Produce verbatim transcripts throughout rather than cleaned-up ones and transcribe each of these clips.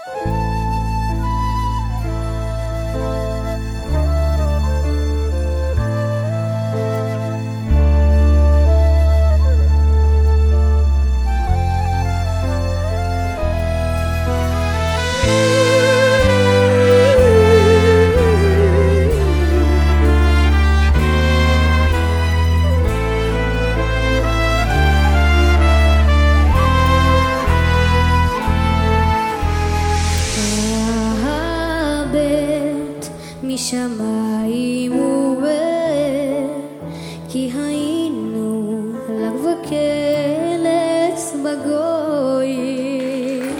משמיים ובאר, כי היינו לג וקלס בגויים,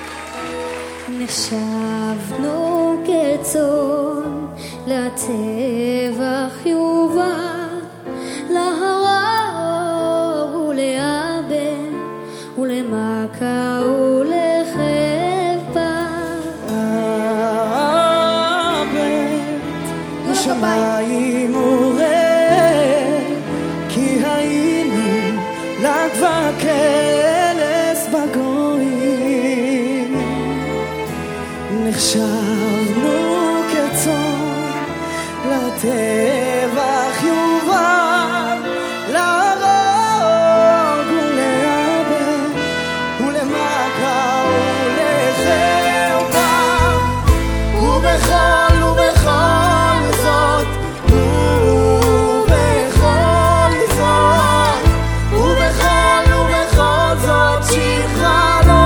נחשבנו כצאן לטבח יובל, להרוג ולאבד ולמכה ולחרפה. שמיים וראה, כי היינו לג וקלס בגויים, נחשבנו כצאן לטבח יובל, להרוג ולאבד ולמכה ולחרפה. ובכל ובכל זאת, ובכל זאת, ובכל ובכל זאת, שירך לא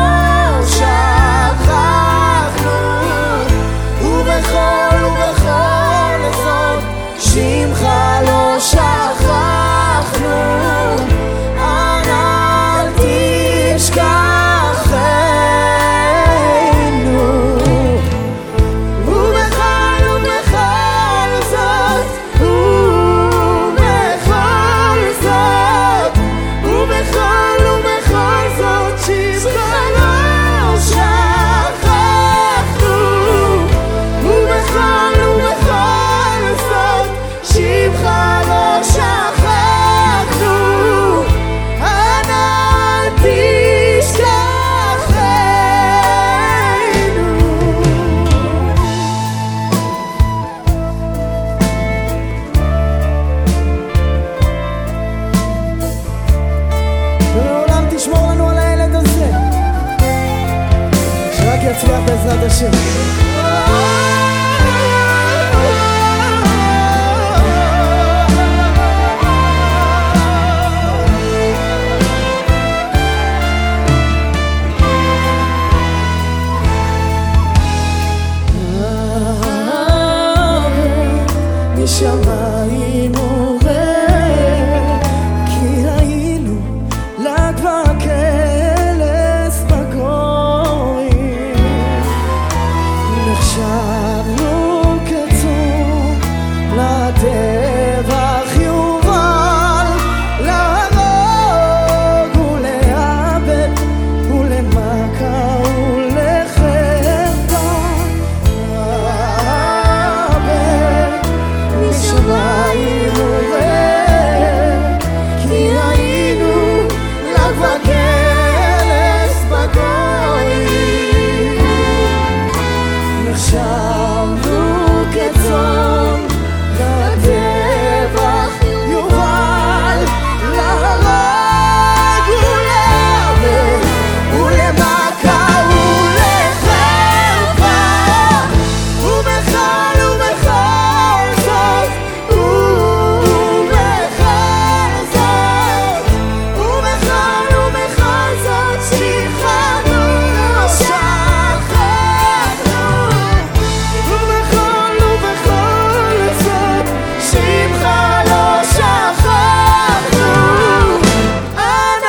שכחנו. ובכל ובכל זאת, שמך לא שכחנו. אל תשכחנו. ובכל ובכל זאת, ובכל זאת, ובכל ובכל זאת, שמך לא שכחנו. ובכל ובכל זאת, שמך לא שכחנו. אל תשכחנו. ולעולם תשמור לנו על הילד הזה, שרק יצליח בעזרת השם. משמיים וראה, כי היינו לג וקלס בגויים, נחשבנו כצאן לטבח יובל, להרוג ולאבד ולמכה ולחרפה. משמיים וראה, כי היינו לג וקלס בגויים, נחשבנו כצאן לטבח יובל, להרוג ולאבד ולמכה ולחרפה. ובכל ובכל זאת, ובכל זאת, ובכל ובכל זאת, שמך לא שכחנו. ובכל ובכל זאת, שמך לא שכחנו. אל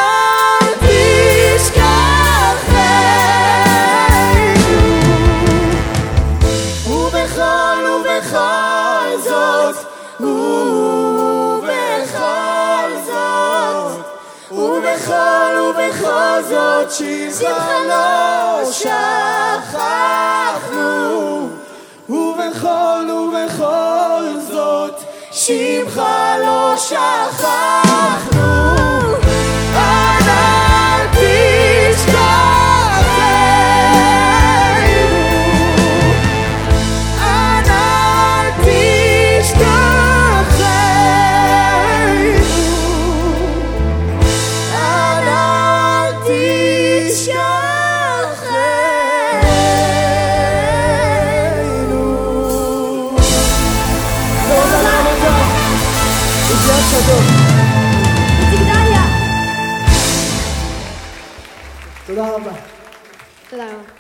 תשכחנו. ובכל ובכל זאת, ובכל זאת, ובכל ובכל זאת, שמך לא שכחנו. ובכל ובכל זאת, שמך לא שכחנו. אל תשכחנו. טוב. איציק דליה. תודה רבה. תודה רבה.